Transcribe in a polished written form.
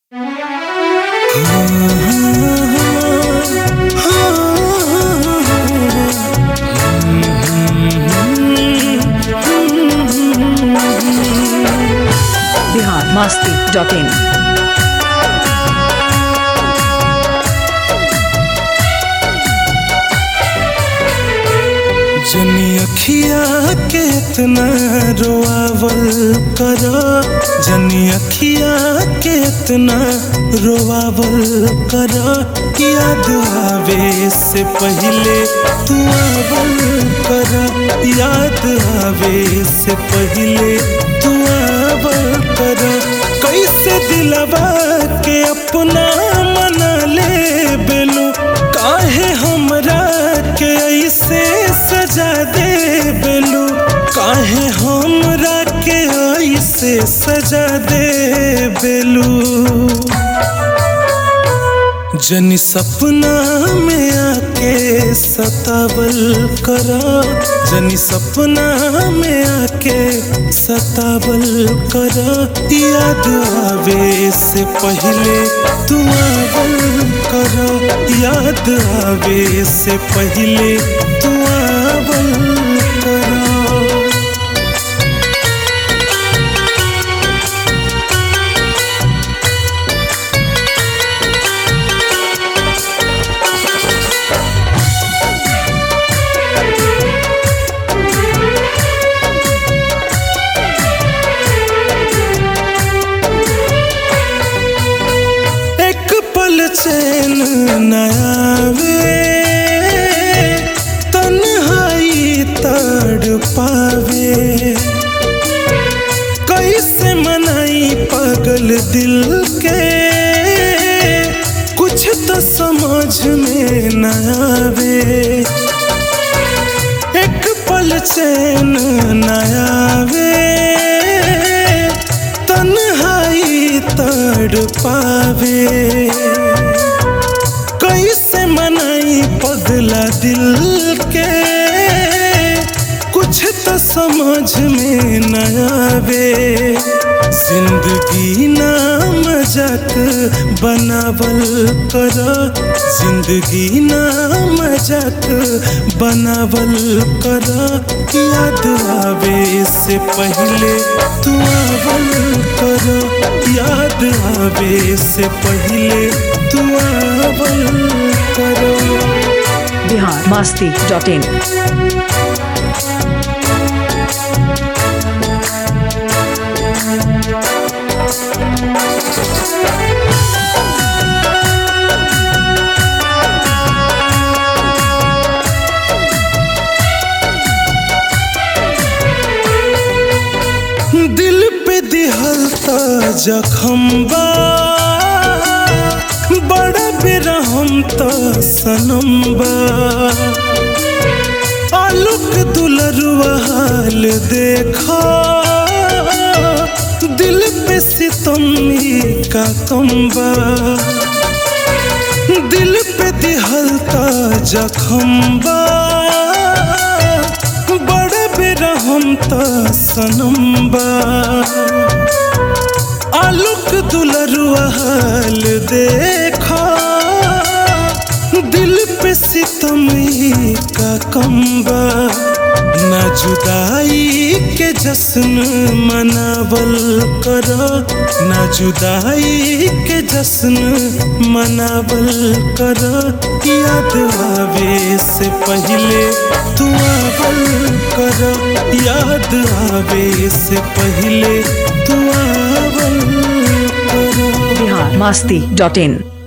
biharmasti.in जनी अखिया के इतना रोआवल करा, जनी अखिया के इतना रोआवल करा। याद आवे से पहले तू आवल करा, याद आवे से पहले तू आवल करा। कैसे दिलवा के अपना मना ले बेलू, काहे हमरा के ऐसे सजा दे बेलू, काहे हमरा के ऐसे सजा दे बेलू। जनी सपना में आके सतावल करा, जनी सपना में आके सतावल करा। याद आवे से पहले तू आवल करा, याद आवे से पहले तू आवल करा। चैन न आवे, तन्हाई तड़ पावे। कैसे मनाई पागल दिल के, कुछ तो समझ में न आवे। एक पल चैन न आवे, तन्हाई तड़ पावे। कैसे मनाई पगला दिल के, कुछ तो समझ में न आवे। जिंदगी ना मजाक बनावल करा, जिंदगी ना मजाक बनावल करा। याद आवे से पहले तू आवल करा, याद आवे से पहले तू आवल करा। biharmasti.in दिल पे दिहल ता जखम बा, बड़ा बेरहम ता सनम बा। आलूक दुलरुआ हाल देखा, दिल पे सितम का कम बा। दिल पे दिहल ता जखम बा, बड़ा बेरहम ता सनम बा। आलूक दुलरुआ हाल देखा, दिल पे सितम का कम्बा। ना जुदाई के जश्न मनावल करा, ना जुदाई के जश्न मनावल करा। याद आवे से पहले तू आवल करा, याद आवे से पहले तू आवल करा। biharmasti.in